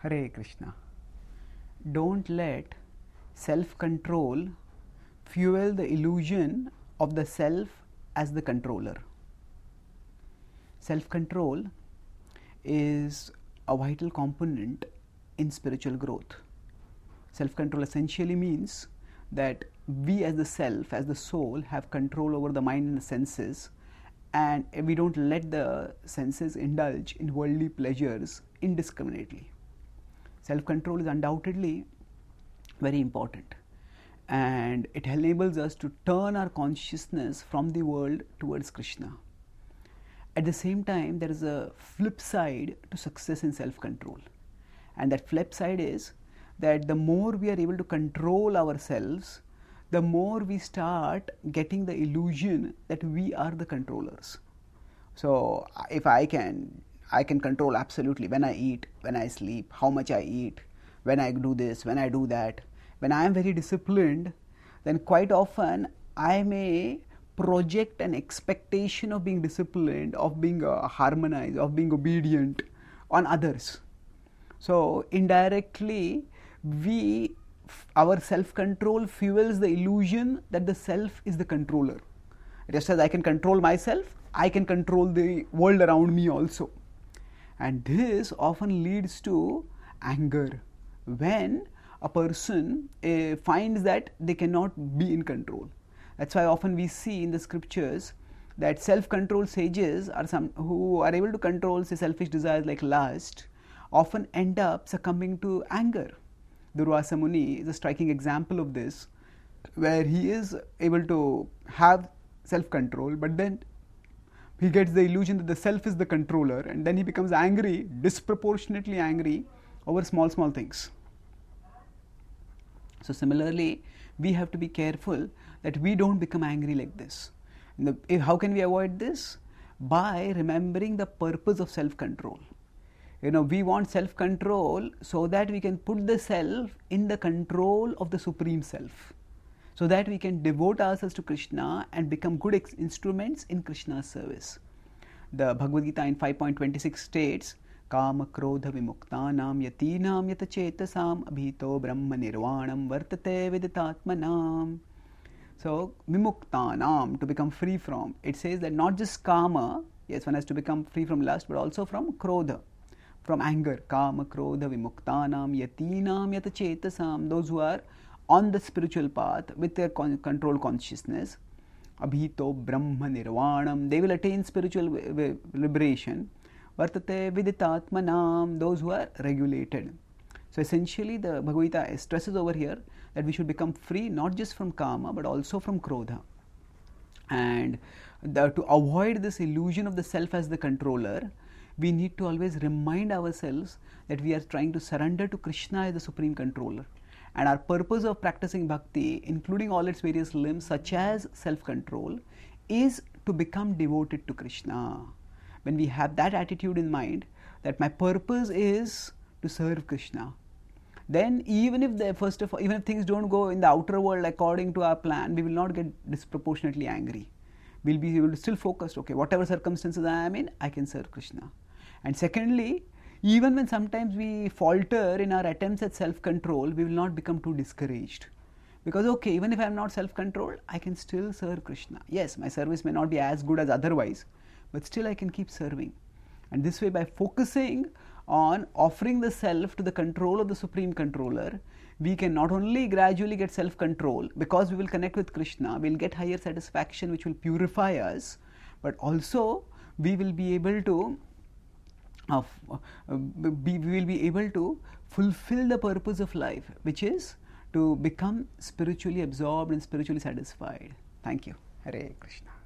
Hare Krishna. Don't let self-control fuel the illusion of the self as the controller. Self-control is a vital component in spiritual growth. Self-control essentially means that we as the self, as the soul, have control over the mind and the senses, and we don't let the senses indulge in worldly pleasures indiscriminately. Self-control is undoubtedly very important, and it enables us to turn our consciousness from the world towards Krishna. At the same time, there is a flip side to success in self-control, and that flip side is that the more we are able to control ourselves, the more we start getting the illusion that we are the controllers. So if I can control absolutely when I eat, when I sleep, how much I eat, when I do this, when I do that. When I am very disciplined, then quite often I may project an expectation of being disciplined, of being harmonized, of being obedient on others. So indirectly, our self-control fuels the illusion that the self is the controller. Just as I can control myself, I can control the world around me also. And this often leads to anger when a person finds that they cannot be in control. That's why often we see in the scriptures that self-control sages are some who are able to control, say, selfish desires like lust, often end up succumbing to anger. Durvasa Muni is a striking example of this, where he is able to have self-control, but then he gets the illusion that the self is the controller, and then he becomes angry, disproportionately angry over small things. So similarly, we have to be careful that we don't become angry like this. How can we avoid this? By remembering the purpose of self-control. We want self-control so that we can put the self in the control of the Supreme Self, so that we can devote ourselves to Krishna and become good instruments in Krishna's service. The Bhagavad Gita in 5.26 states, Kama Krodha Vimuktanam Yatinam Yatachetasam Abhito Brahma Nirvanam Vartate Viditatmanam. So, Vimuktanam, to become free from. It says that not just Kama, yes, one has to become free from lust, but also from Krodha, from anger. Kama Krodha Vimuktanam Yatinam Yatachetasam. Those who are on the spiritual path with their control consciousness. Abhito Brahma Nirvanam. They will attain spiritual liberation. Vartate Viditatmanam. Those who are regulated. So essentially the Bhagavad Gita stresses over here that we should become free not just from Kama but also from Krodha. And to avoid this illusion of the self as the controller, we need to always remind ourselves that we are trying to surrender to Krishna as the supreme controller. And our purpose of practicing bhakti, including all its various limbs such as self-control, is to become devoted to Krishna. When we have that attitude in mind, that my purpose is to serve Krishna, then even if things don't go in the outer world according to our plan, we will not get disproportionately angry. We'll be able to still focus, okay, whatever circumstances I am in, I can serve Krishna. And secondly, even when sometimes we falter in our attempts at self-control, we will not become too discouraged. Because, okay, even if I am not self-controlled, I can still serve Krishna. Yes, my service may not be as good as otherwise, but still I can keep serving. And this way, by focusing on offering the self to the control of the Supreme Controller, we can not only gradually get self-control, because we will connect with Krishna, we will get higher satisfaction which will purify us, but also we will be able to fulfill the purpose of life, which is to become spiritually absorbed and spiritually satisfied. Thank you. Hare Krishna.